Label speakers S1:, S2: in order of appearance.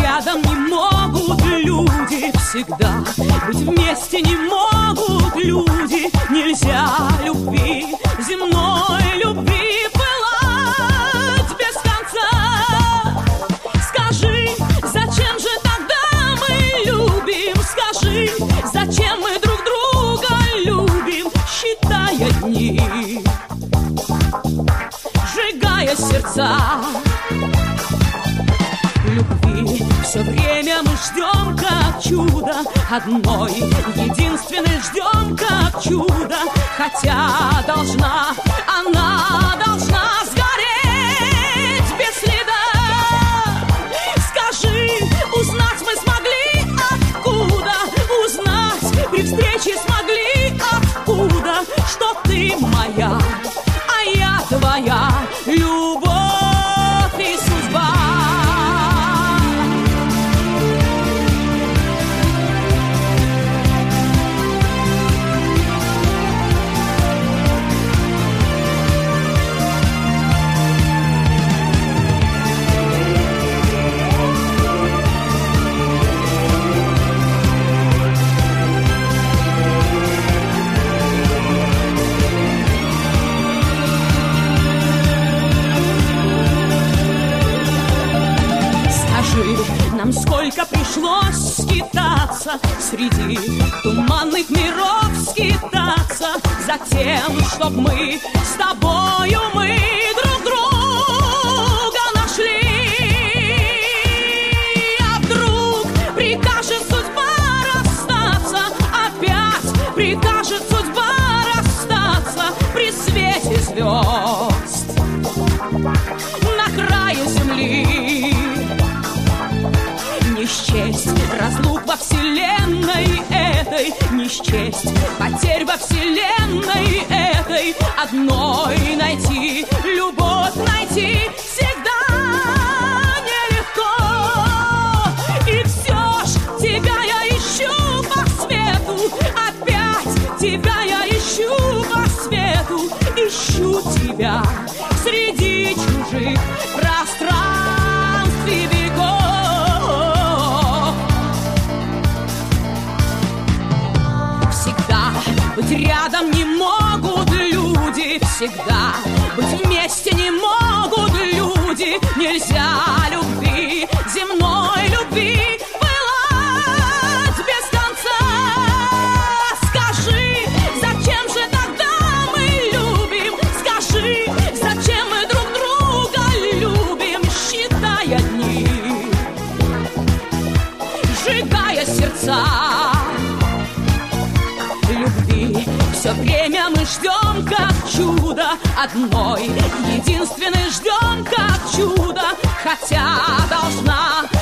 S1: рядом не могут люди всегда, быть вместе не могут люди. Нельзя любви, земной любви пылать без конца. Скажи, зачем же тогда мы любим? Скажи, зачем мы друг друга любим, считая дни, сжигая сердца. Любви все время мы ждем как чудо, одной единственной ждем как чудо, хотя должна, она должна сгореть без следа. Скажи, узнать мы смогли откуда, узнать при встрече смогли откуда, что ты моя, а я твоя, любовь и судьба. Нам сколько пришлось скитаться, среди туманных миров скитаться, за тем, чтоб мы с тобою мы друг друга нашли. А вдруг прикажет судьба расстаться, опять прикажет судьба расстаться при свете звезд на краю земли. Не счесть разлук во вселенной этой, не счесть потерь во вселенной этой, одной найти, любовь найти всегда нелегко. И все ж тебя я ищу по свету, опять тебя я ищу по свету, ищу тебя среди чужих пространств и веков. Быть рядом не могут люди всегда, быть вместе не могут люди. Нельзя любви, земной любви пылать без конца. Скажи, зачем же тогда мы любим? Скажи, зачем мы друг друга любим, считая дни, сжигая сердца. Любви все время мы ждем как чудо, одной единственной ждем как чудо, хотя должна